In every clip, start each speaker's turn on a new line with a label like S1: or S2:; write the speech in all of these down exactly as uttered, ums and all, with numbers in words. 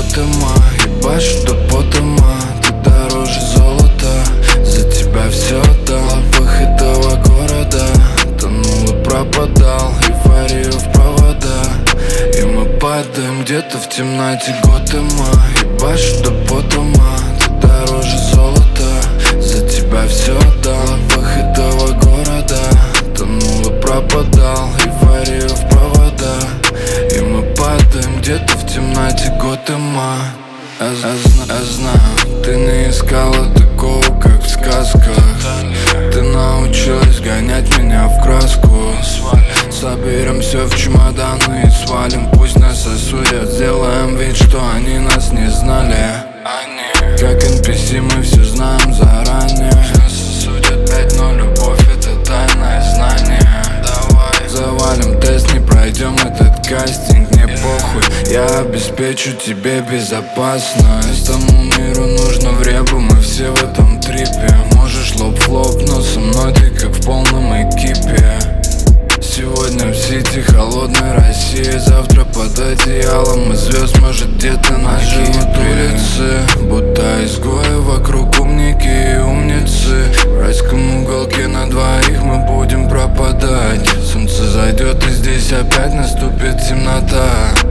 S1: Готэма. Ебашь до потома, ты дороже золота. За тебя все отдал, в лапах этого города. Тонул и пропадал, эйфорию в провода. И мы падаем где-то в темноте Готэма. Ебашь до потома, ты дороже золота. За тебя все отдал, в лапах этого города. Тонул и пропадал, эйфорию в провода. И мы падаем где-то в темноте Готэма. Я, я, я знаю, ты не искала такого, как в сказках. Ты научилась гонять меня в краску. Соберем все в чемоданы и свалим. Пусть нас осудят, сделаем вид, что они нас не знали. Как эн пи си мы все знаем заранее. Нас осудят пять, но любовь это тайное знание. Давай завалим тест, не пройдем этот кастинг, не похуй. Я обеспечу тебе безопасность. Тому миру нужно время, мы все в этом трипе. Можешь лоб в лоб, но со мной ты как в полном экипе. Сегодня в сити холодной России, завтра под одеялом и звезд, может где-то на живут улицы. Будто изгои, вокруг умники и умницы. В райском уголке на двоих мы будем пропадать. Солнце зайдет и здесь опять наступит темнота.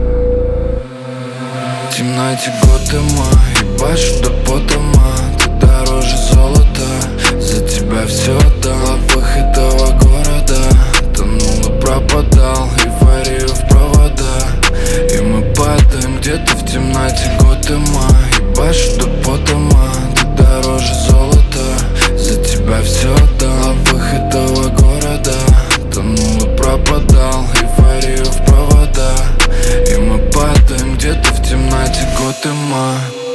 S1: В темноте Готэма, ебашь до потома, ты дороже золота. За тебя все отдал, в лапах этого города. Тонул и пропадал, эйфорию в провода. И мы падаем где-то в темноте Готэма. Ебашь до потома, ты дороже золота. За тебя все отдал, в лапах этого города. Тонул и пропадал, эйфорию в провода. И мы падаем где-то в темноте Готэма.